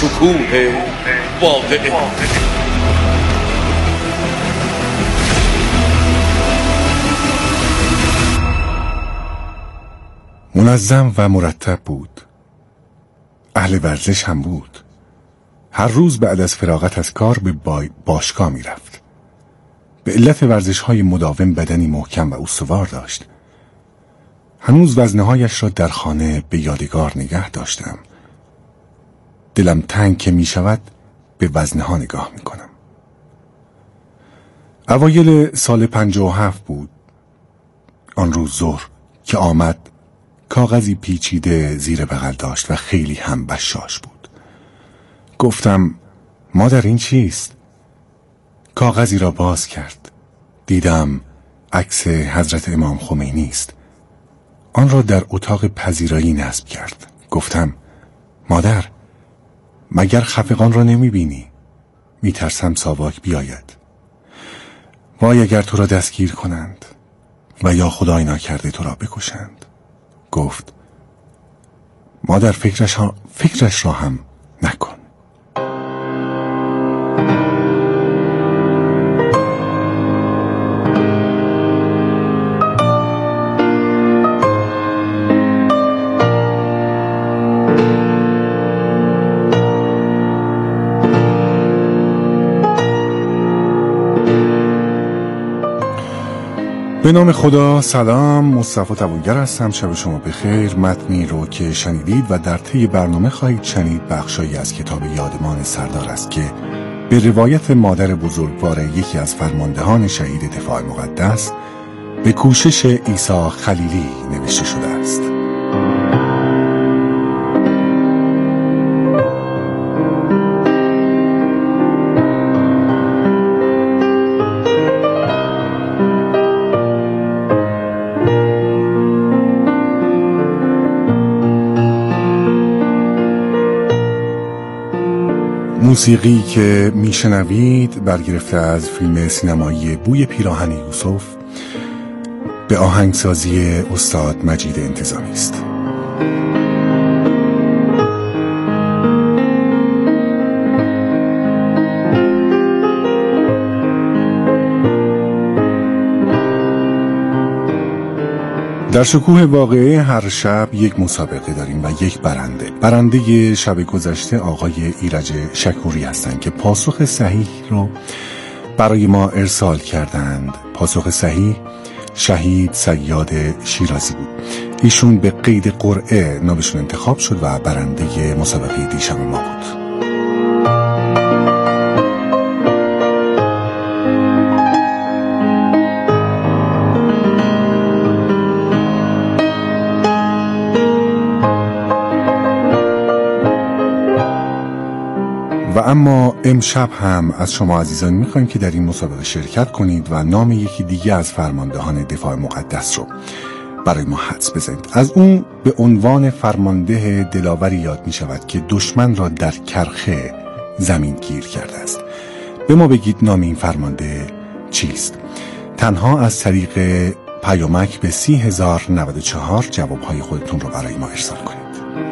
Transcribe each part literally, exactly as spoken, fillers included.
شکوه واقعه. منظم و مرتب بود. اهل ورزش هم بود. هر روز بعد از فراغت از کار به باشگاه می رفت. به علت ورزش های مداوم بدنی محکم و استوار داشت. هنوز وزنهایش را در خانه به یادگار نگه داشتم. دلم تنگ که می شود به وزنها نگاه می کنم. اوایل سال پنجاه و هفت بود. آن روز ظهر که آمد کاغذی پیچیده زیر بغل داشت و خیلی هم بشاش بود. گفتم مادر این چیست؟ کاغذی را باز کرد. دیدم عکس حضرت امام خمینی است. آن را در اتاق پذیرایی نصب کرد. گفتم مادر مگر خفقان را نمی بینی؟ می ترسم ساواک بیاید. وای اگر تو را دستگیر کنند و یا خدای ناکرده تو را بکشند. گفت مادر فکرش, ها فکرش را هم نکن. به نام خدا. سلام، مصطفی تبونگر هستم. شب شما بخیر. متنی رو که شنیدید و در طی برنامه خواهید شنید بخشایی از کتاب یادمان سردار است که به روایت مادر بزرگوار یکی از فرماندهان شهید دفاع مقدس به کوشش عیسی خلیلی نوشته شده است. موسیقی که میشنوید برگرفته از فیلم سینمایی بوی پیراهن یوسف به آهنگسازی استاد مجید انتظامی است. در شکوه واقعه هر شب یک مسابقه داریم و یک برنده. برنده شب گذشته آقای ایرج شکوری هستند که پاسخ صحیح رو برای ما ارسال کردند. پاسخ صحیح شهید صیاد شیرازی بود. ایشون به قید قرعه نامشون انتخاب شد و برنده مسابقه دیشب ما بود. و اما امشب هم از شما عزیزان میخوایم که در این مسابقه شرکت کنید و نام یکی دیگه از فرماندهان دفاع مقدس رو برای ما حدس بزنید. از اون به عنوان فرمانده دلاوری یاد میشود که دشمن را در کرخه زمین گیر کرده است. به ما بگید نام این فرمانده چیست؟ تنها از طریق پیامک به سی هزار و نود و چهار جوابهای خودتون رو برای ما ارسال کنید.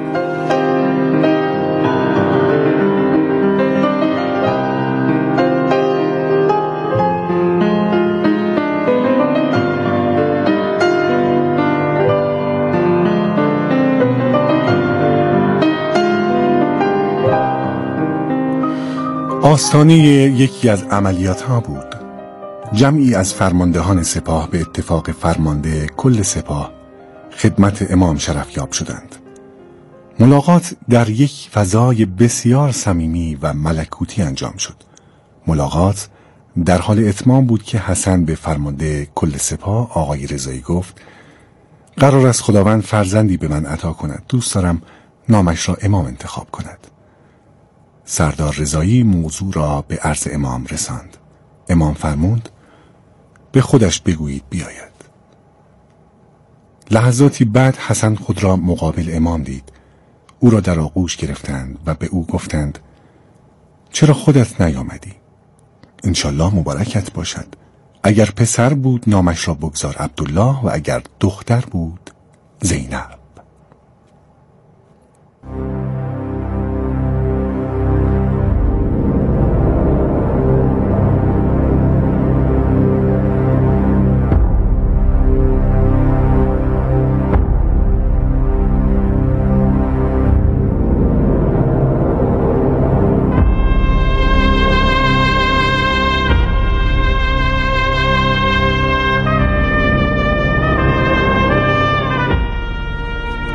آستانه یکی از عملیات ها بود. جمعی از فرماندهان سپاه به اتفاق فرمانده کل سپاه خدمت امام شرفیاب شدند. ملاقات در یک فضای بسیار صمیمی و ملکوتی انجام شد. ملاقات در حال اتمام بود که حسن به فرمانده کل سپاه آقای رضایی گفت قرار است خداوند فرزندی به من عطا کند. دوست دارم نامش را امام انتخاب کند. سردار رضایی موضوع را به عرض امام رساند. امام فرمود به خودش بگویید بیاید. لحظاتی بعد حسن خود را مقابل امام دید. او را در آغوش گرفتند و به او گفتند چرا خودت نیامدی؟ انشالله مبارکت باشد. اگر پسر بود نامش را بگذار عبدالله و اگر دختر بود زینب.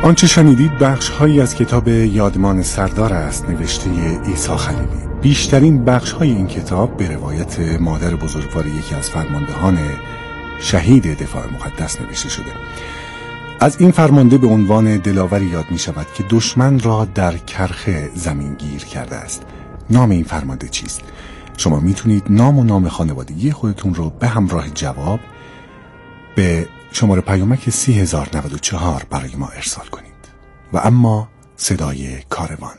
آنچه شنیدید بخش هایی از کتاب یادمان سردار است نوشته عیسی خلیلی. بیشترین بخش های این کتاب به روایت مادر بزرگوار یکی از فرماندهان شهید دفاع مقدس نوشته شده. از این فرمانده به عنوان دلاوری یاد می شود که دشمن را در کرخه زمین گیر کرده است. نام این فرمانده چیست؟ شما میتونید نام و نام خانوادگی خودتون رو به همراه جواب به شماره پیامک سی هزار و نود و چهار برای ما ارسال کنید. و اما صدای کاروان.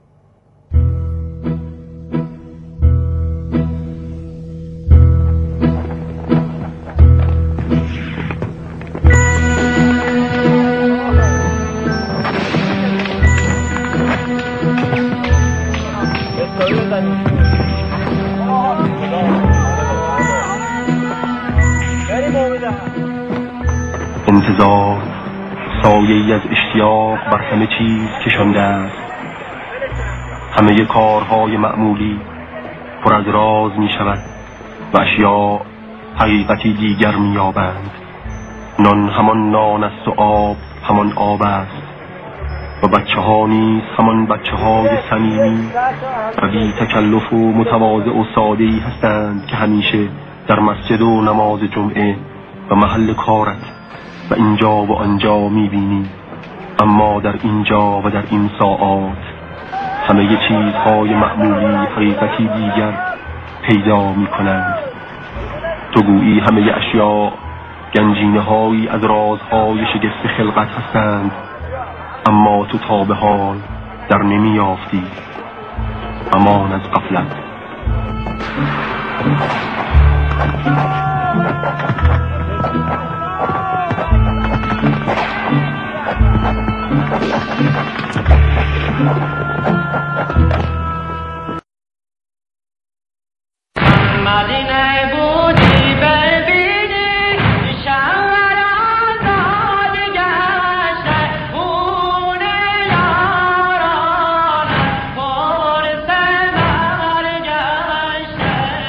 انتظار سایه‌ای از اشتیاق بر همه چیز کشانده است. همه کارهای معمولی پر از راز می شود و اشیاء حقیقتی دیگر می یابند. نان همان نان است و آب همان آب است و بچه ها نیز همان بچه های صمیمی و بی تکلف و متواضع و ساده‌ای هستند که همیشه در مسجد و نماز جمعه و محل کارت و اینجا و آنجا می‌بینی. اما در اینجا و در این ساعات همه چیزهای معمولی حقیقتی دیگر پیدا می‌کنند. تو گویی همه اشیاء گنجینه‌هایی از رازهای شگفت خلقت هستند، اما تو تا به حال در نمی‌یافتی. امان از غفلت. مدینه بودی ببینی شهران داد گشته خونه یاران پر سمر گشته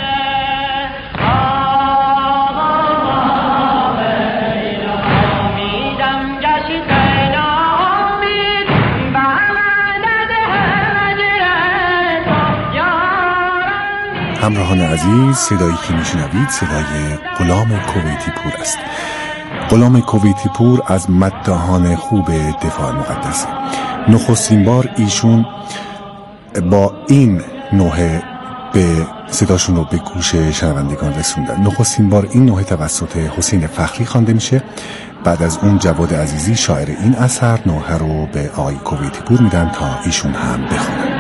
آه بینا میدم گشته نامید بمدد هجرت یاران. همراهان عزیز، صدایی که میشنوید صدای غلام کویتی پور است. غلام کویتی پور از مداحان خوب دفاع مقدسه. نخستین بار ایشون با این نوحه به صداشون رو به گوش شنوندگان رسوندن. نخستین بار این نوحه توسط حسین فخری خوانده میشه. بعد از اون جواد عزیزی شاعر این اثر نوحه رو به آقای کویتی پور میدن تا ایشون هم بخونن.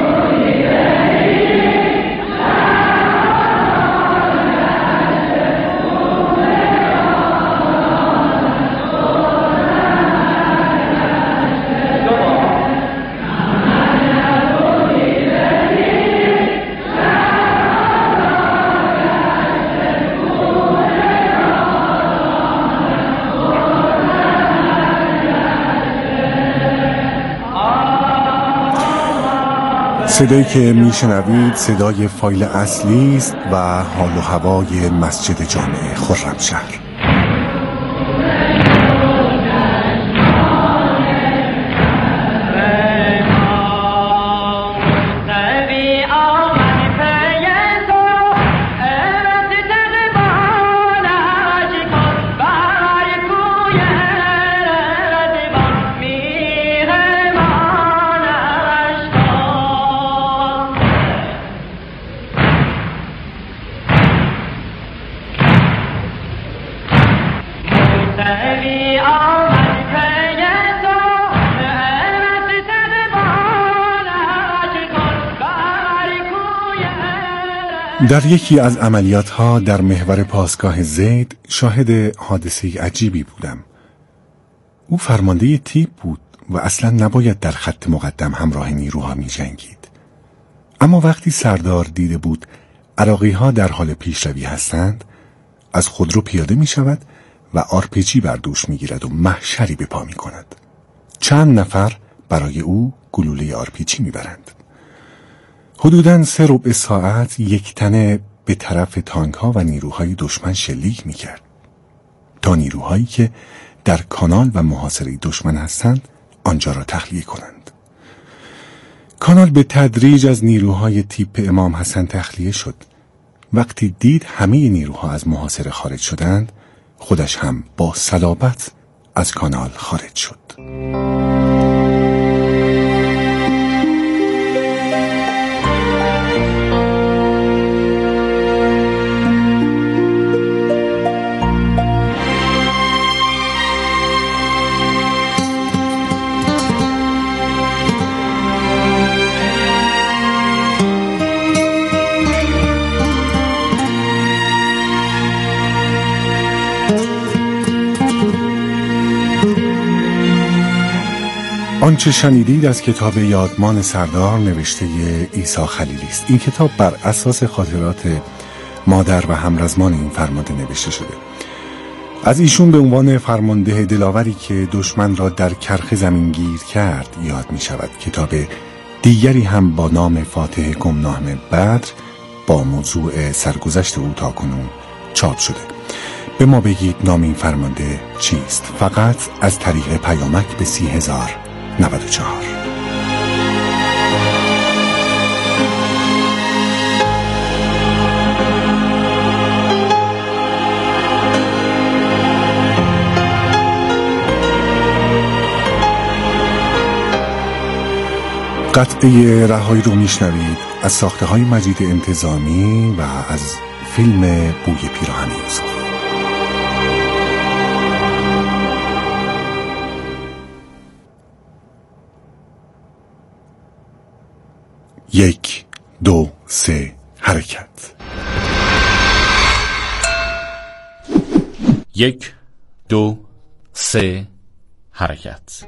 صدایی که میشنوید صدای فایل اصلی است و حال و هوای مسجد جامع خرمشهر. در یکی از عملیات ها در محور پاسگاه زید شاهد حادثه عجیبی بودم. او فرمانده تیپ بود و اصلا نباید در خط مقدم همراه نیروها می جنگید. اما وقتی سردار دیده بود عراقی ها در حال پیشروی هستند، از خودرو پیاده می شود و آرپیجی بر دوش می گیرد و محشری به پا می کند. چند نفر برای او گلوله آرپیجی می برند. حدوداً سه ربع ساعت یک تنه به طرف تانک ها و نیروهای دشمن شلیک می کرد تا نیروهایی که در کانال و محاصره دشمن هستند آنجا را تخلیه کنند. کانال به تدریج از نیروهای تیپ امام حسن تخلیه شد. وقتی دید همه نیروها از محاصره خارج شدند، خودش هم با صلابت از کانال خارج شد. آنچه شنیدید از کتاب یادمان سردار نوشته عیسی خلیلی است. این کتاب بر اساس خاطرات مادر و همرزمان این فرمانده نوشته شده. از ایشون به عنوان فرمانده دلاوری که دشمن را در کرخ زمین گیر کرد یاد می شود. کتاب دیگری هم با نام فاتح گمنام بدر با موضوع سرگذشت او تا کنون چاپ شده. به ما بگید نام این فرمانده چیست؟ فقط از طریق پیامک به سی هزار نود و چهار. قطعه رهایی رو میشنوید از ساخته های مجید انتظامی و از فیلم بوی پیراهن یوسف. یک، دو، سه، حرکت. یک، دو، سه، حرکت.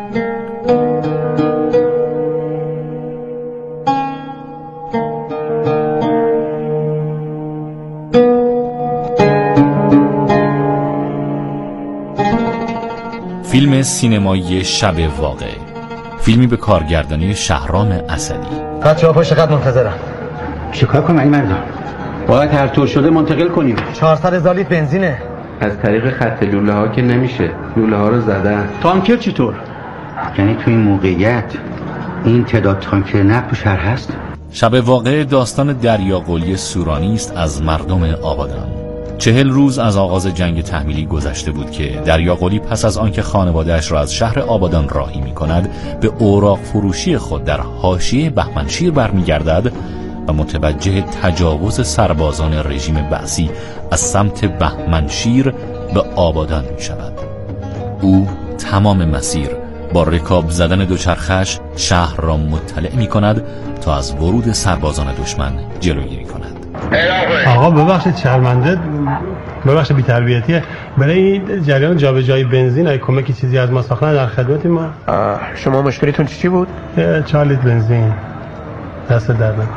فیلم سینمایی شب واقع، فیلمی به کارگردانی شهرام اسدی. بچه ها پشت خط منتظرم. چیکار کنم این مردم؟ باید هر طور شده منتقل کنیم. چهارصد هزار لیتر بنزینه. از طریق خط لوله ها که نمیشه، لوله ها رو زدن. تانکر چطور؟ یعنی تو این موقعیت این تعداد تانکر نفت تو شهر هست؟ شب واقع داستان دریاقلی سورانی است از مردم آبادان. چهل روز از آغاز جنگ تحمیلی گذشته بود که دریاقلی پس از آنکه خانواده‌اش را از شهر آبادان راهی می‌کند به اوراق فروشی خود در حاشیه بهمنشیر برمیگردد و متوجه تجاوز سربازان رژیم بعثی از سمت بهمنشیر به آبادان می‌شود. او تمام مسیر با رکاب زدن دوچرخش شهر را مطلع می‌کند تا از ورود سربازان دشمن جلوگیری کند. آقا ببخشید شرمنده، ببخشید بی‌تربیتیه، برای جریان جابجایی بنزین اگه کمکی چیزی از ما ساختن در خدمت ما. شما مشکلتون چی بود؟ چهار لیتر بنزین. دست درد نکنه.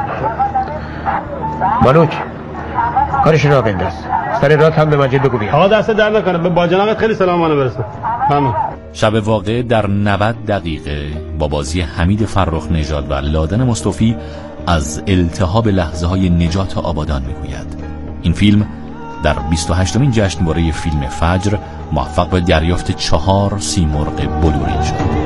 مالوک کارش را بنداز. سر رات هم به مجید بگو بیا. آقا دست درد نکنه، به باجناقت خیلی سلامانه برسه. ممنون. شب واقع در نود دقیقه با بازی حمید فرخ نژاد و لادن مصطفی از التهاب لحظه های نجات آبادان میگوید. این فیلم در بیست و هشتمین جشنواره فیلم فجر موفق به دریافت چهار سیمرغ بلورین شد.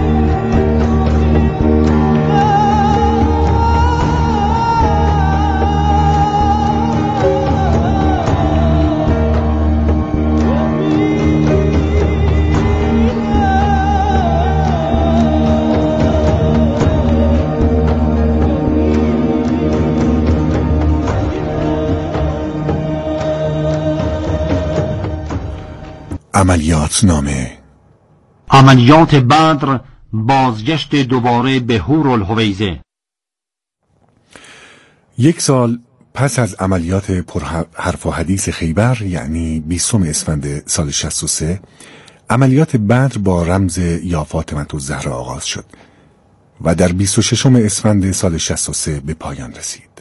عملیات نامه. عملیات بدر، بازگشت دوباره به هورالحویزه. یک سال پس از عملیات پر حرف و حدیث خیبر، یعنی بیستم اسفند سال شصت و سه، عملیات بدر با رمز یا فاطمه الزهرا آغاز شد و در بیست و ششم اسفند سال شصت و سه به پایان رسید.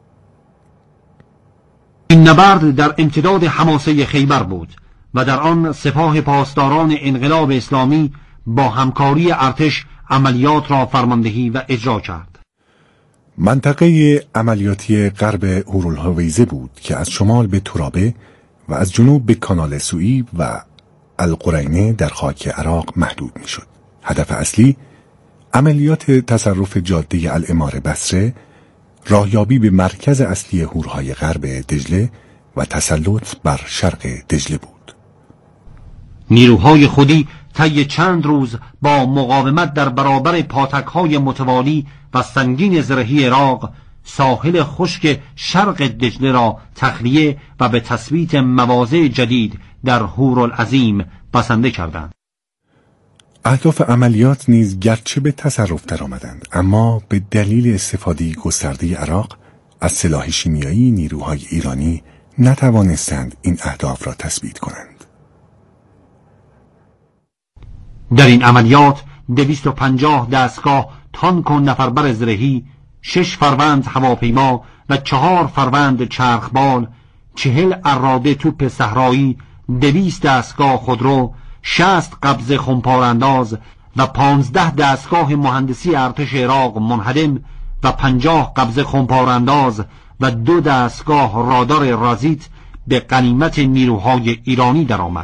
این نبرد در امتداد حماسه خیبر بود و در آن سپاه پاسداران انقلاب اسلامی با همکاری ارتش عملیات را فرماندهی و اجرا کرد. منطقه عملیاتی غرب هورالحویزه بود که از شمال به ترابه و از جنوب به کانال سوئی و القرینه در خاک عراق محدود می شد. هدف اصلی عملیات تصرف جاده العماره بصره، راهیابی به مرکز اصلی هورهای غرب دجله و تسلط بر شرق دجله بود. نیروهای خودی طی چند روز با مقاومت در برابر پاتک‌های متوالی و سنگین زرهی عراق ساحل خشک شرق دجله را تخلیه و به تثبیت مواضع جدید در هورالعظیم بسنده کردند. اهداف عملیات نیز گرچه به تصرف درآمدند، اما به دلیل استفاده گسترده عراق از سلاح شیمیایی نیروهای ایرانی نتوانستند این اهداف را تثبیت کنند. در این عملیات دویست و پنجاه دستگاه تانک و نفربر زرهی، شش فروند هواپیما و چهار فروند چرخبال، چهل اراده توپ صحرایی، دویست دستگاه خودرو، شصت قبض خمپارانداز و پانزده دستگاه مهندسی ارتش عراق منهدم و پنجاه قبض خمپارانداز و دو دستگاه رادار رازیت به غنیمت نیروهای ایرانی درآمد.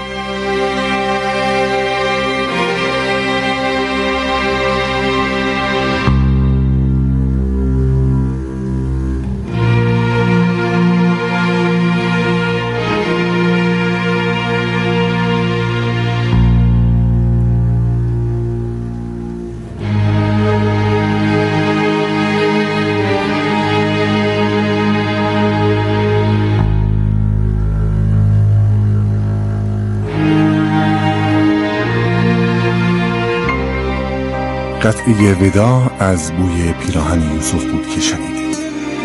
قطعه وداع از بوی پیراهن یوسف بود که شنیدید.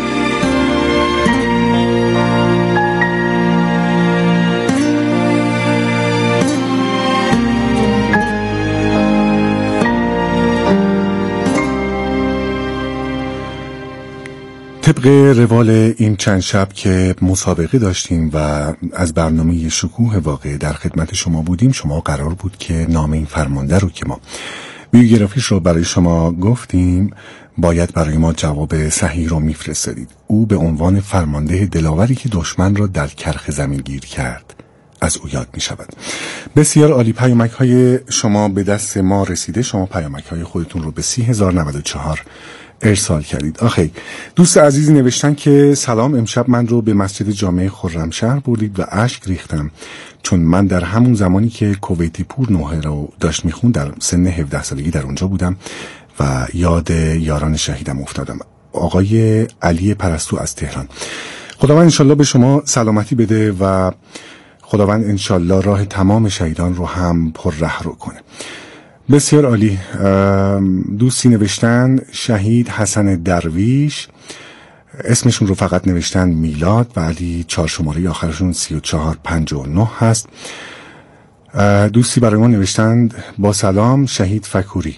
طبق روال این چند شب که مسابقه داشتیم و از برنامه شکوه واقع در خدمت شما بودیم، شما قرار بود که نام این فرمانده رو که ما بیوگرافیش رو برای شما گفتیم باید برای ما جواب صحیح رو میفرستادید. او به عنوان فرمانده دلاوری که دشمن را در کرخ زمین گیر کرد از او یاد می شود. بسیار عالی، پیامک های شما به دست ما رسیده. شما پیامک های خودتون رو به سی هزار و نود و چهار ارسال کردید. آخی دوست عزیزی نوشتن که سلام، امشب من رو به مسجد جامع خرمشهر بردید و اشک ریختم، چون من در همون زمانی که کویتی پور نوحه رو داشت میخوند در سن هفده سالگی در اونجا بودم و یاد یاران شهیدم افتادم. آقای علی پرستو از تهران. خداوند انشالله به شما سلامتی بده و خداوند انشالله راه تمام شهیدان رو هم پر ره رو کنه. بسیار عالی. دوستی نوشتن شهید حسن درویش، اسمشون رو فقط نوشتن میلاد ولی چهار شماره آخرشون سی و چهار پنجاه و نه هست. دوستی برای ما نوشتند با سلام شهید فکوری،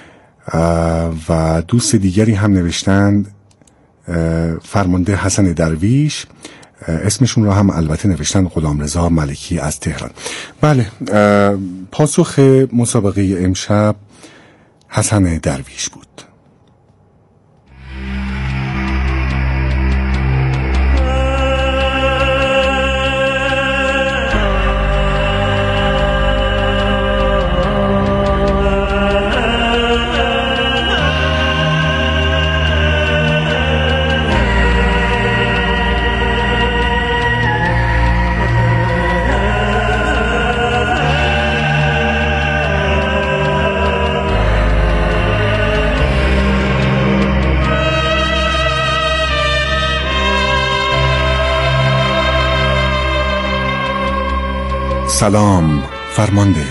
و دوست دیگری هم نوشتند فرمانده حسن درویش، اسمشون رو هم البته نوشتن غلامرضا ملکی از تهران. بله، پاسخ مسابقه امشب حسن درویش بود. سلام فرمانده.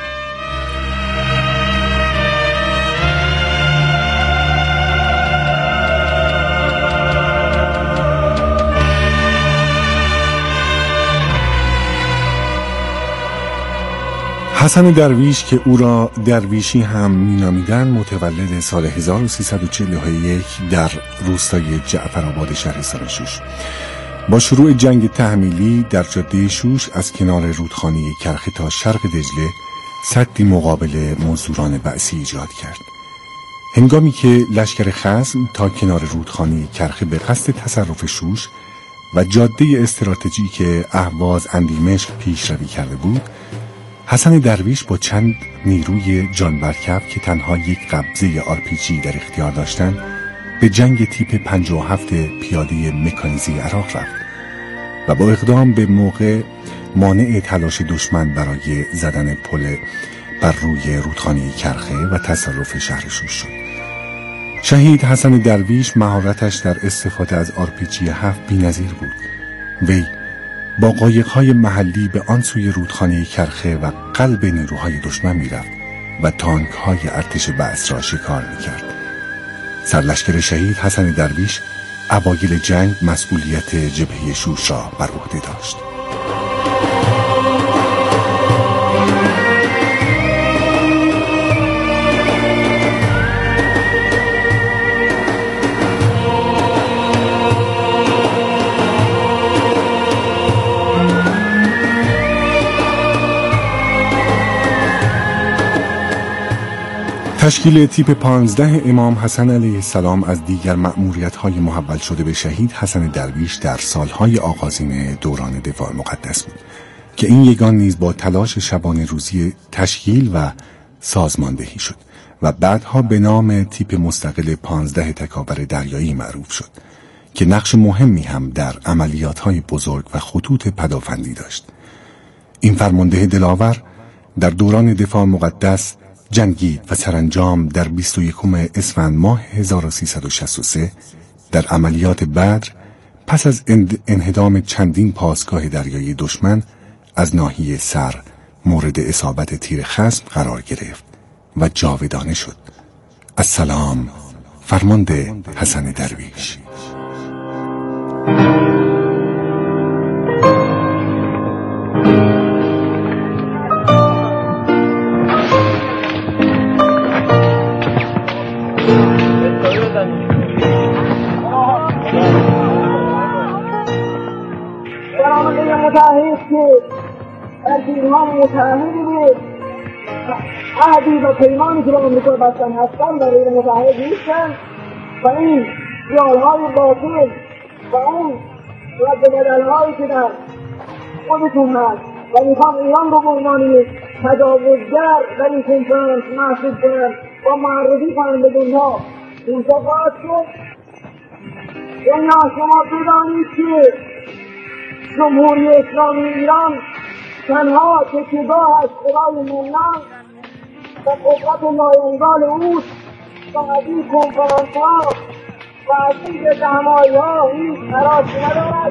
حسن درویش که او را درویشی هم مینامیدند متولد سال هزار و سیصد و چهل و یک در روستای جعفرآباد شهرستان شوش. با شروع جنگ تحمیلی در جاده شوش از کنار رودخانه کرخ تا شرق دجله سدی مقابل مزدوران بعثی ایجاد کرد. هنگامی که لشکر خصم تا کنار رودخانه کرخ به قصد تصرف شوش و جاده استراتژیک اهواز اندیمشق پیشروی کرده بود، حسن درویش با چند نیروی جان برکف که تنها یک قبضه آر پی جی در اختیار داشتند به جنگ تیپ پنجاه و هفت پیاده مکانیزی عراق رفت و با اقدام به موقع مانع تلاش دشمن برای زدن پل بر روی رودخانه کرخه و تصرف شهر شوش شد. شهید حسن درویش مهارتش در استفاده از آر پی جی هفت بی‌نظیر بود. وی با قایق‌های محلی به آن سوی رودخانه کرخه و قلب نیروهای دشمن می‌رفت و تانک‌های ارتش بعث را شکار می‌کرد. سرلشکر شهید حسن درویش اوایل جنگ مسئولیت جبهه شوش را بر عهده داشت. تشکیل تیپ پانزده امام حسن علیه السلام از دیگر مأموریت‌های محول شده به شهید حسن درویش در سالهای آغازین دوران دفاع مقدس بود که این یگان نیز با تلاش شبانه روزی تشکیل و سازماندهی شد و بعدها به نام تیپ مستقل پانزده تکاور دریایی معروف شد که نقش مهمی هم در عملیات‌های بزرگ و خطوط پدافندی داشت. این فرمانده دلاور در دوران دفاع مقدس جنگید و سرانجام در بیست و یکم اسفند ماه هزار و سیصد و شصت و سه در عملیات بدر پس از انهدام چندین پاسگاه دریایی دشمن از ناحیه سر مورد اصابت تیر خصم قرار گرفت و جاودانه شد. السلام، فرمانده حسن درویش. متحد که در پیمان متحدی بود عهدی و پیمانی که با امریکا بستن هستن در غیر متحد نیستن و این خیالهای باطل و اون رد بدلهایی که در خودتون هست و میخوام ایران رو به عنوان تجاوزگر در این کنفرانس محسوب کنن و معرفی کنن به دنیا اینجا خواهد شد. دنیا شما بدانید که جمهوری اسلامی ایران تنها تکیهگاه است برای ملت و قدرت لایزال اوست و از این کنفرانس ها و از این دهمایی ها هیچ تراسی ندارد.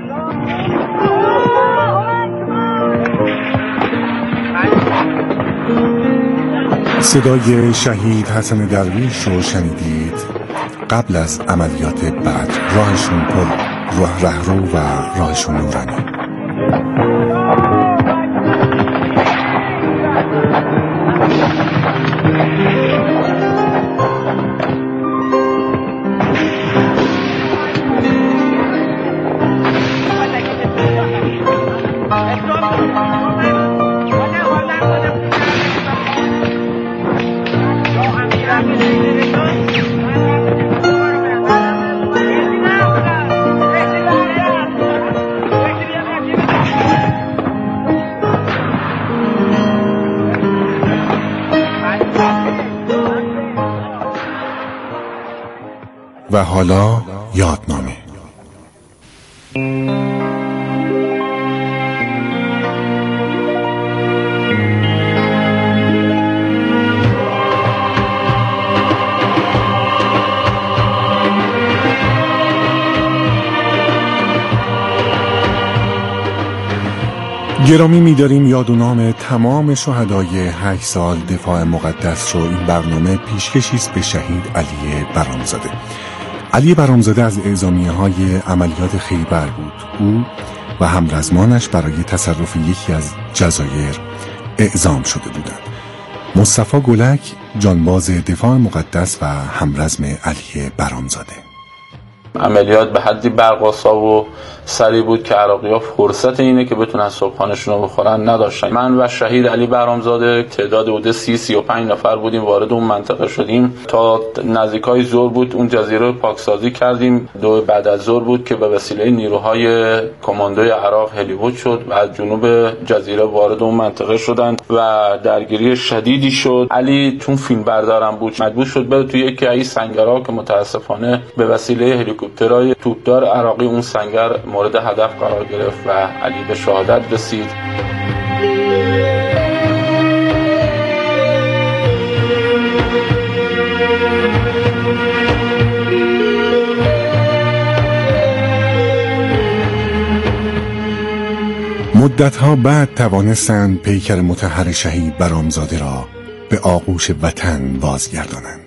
صدای شهید حسن درویش رو شنیدید. قبل از عملیات بدر راهشون پر راه رهرو و راهشون نورانی. و حالا یادنامه. گرامی می‌داریم یاد و نام تمام شهدای هشت سال دفاع مقدس رو. این برنامه پیشکشی است به شهید علی برامزاده. علی برامزاده از اعزامیه‌های عملیات خیبر بود. او و همرزمانش برای تصرف یکی از جزایر اعزام شده بودند. مصطفی گلک جانباز دفاع مقدس و همرزم علی برامزاده. عملیات به حدی برق‌آسا و سریع بود که عراقی‌ها فرصت اینه که بتونن صبحانه‌شون رو بخورن نداشتن. من و شهید علی بهرامزاده تعداد حدود سی سی و پنج نفر بودیم، وارد اون منطقه شدیم. تا نزدیکای ظهر بود اون جزیره رو پاکسازی کردیم. دو بعد از ظهر بود که به وسیله نیروهای کماندوی عراق هلیوود شد و از جنوب جزیره وارد اون منطقه شدن و درگیری شدیدی شد. علی چون فیلم بردارم بود مجبور شد بره توی یکی از سنگرها که متاسفانه به وسیله هلیکوپترهای توپدار عراقی اون سنگر مورد هدف قرار گرفت و علی به شهادت رسید. مدتها بعد توانستند پیکر مطهر شهید بهرامزاده را به آغوش وطن بازگردانند.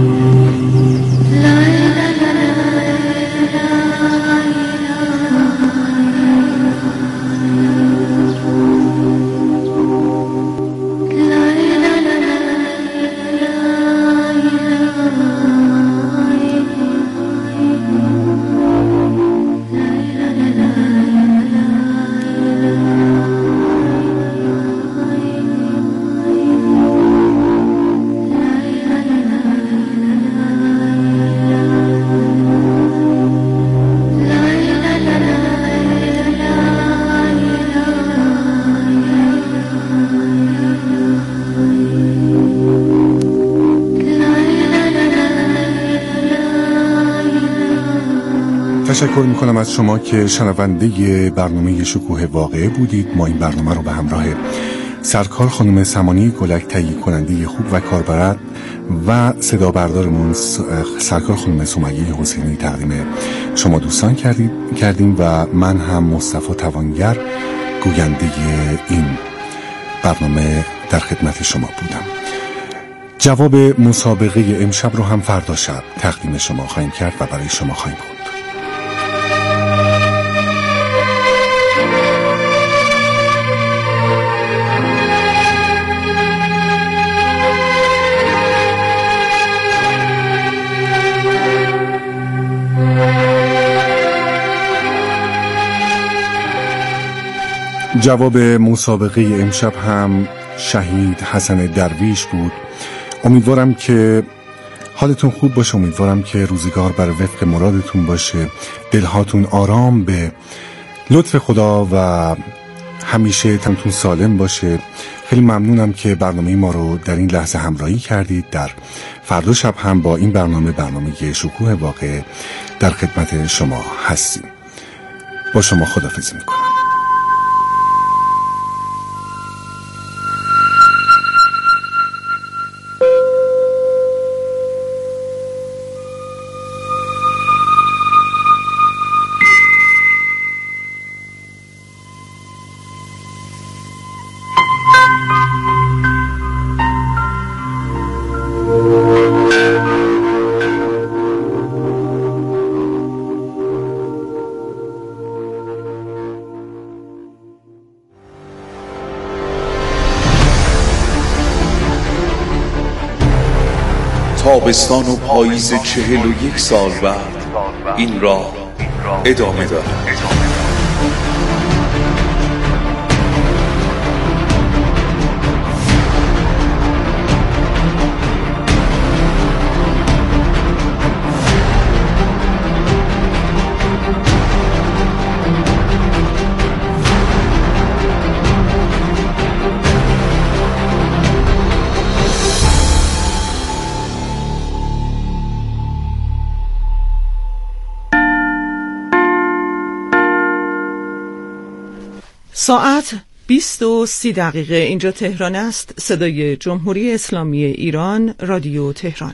تشکر میکنم از شما که شنونده برنامه شکوه واقعه بودید. ما این برنامه رو به همراه سرکار خانم سمانی گلک، تهیه کننده خوب و کاربرد، و صدا بردارمون سرکار خانم سمیه حسینی تقدیم شما دوستان کردیم و من هم مصطفی توانگر گوینده این برنامه در خدمت شما بودم. جواب مسابقه امشب رو هم فردا شب تقدیم شما خواهیم کرد و برای شما خواهیم خوند. جواب مسابقه امشب هم شهید حسن درویش بود. امیدوارم که حالتون خوب باشه، امیدوارم که روزگار بر وفق مرادتون باشه، دلهاتون آرام به لطف خدا و همیشه تنتون سالم باشه. خیلی ممنونم که برنامه ما رو در این لحظه همراهی کردید. در فردا شب هم با این برنامه برنامه شکوه واقع در خدمت شما هستیم. با شما خداحافظی میکنم. تابستان و پاییز چهل و یک سال بعد این راه ادامه دارد. ساعت بیست و سی دقیقه اینجا تهران است. صدای جمهوری اسلامی ایران، رادیو تهران.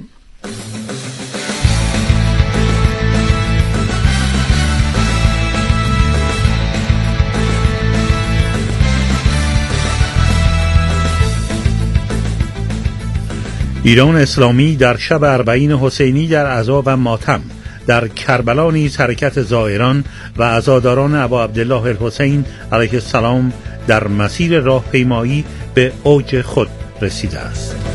ایران اسلامی در شب اربعین حسینی در عزا و ماتم، در کربلا نیز حرکت زائران و عزاداران ابا عبدالله الحسین علیه السلام در مسیر راهپیمایی به اوج خود رسیده است.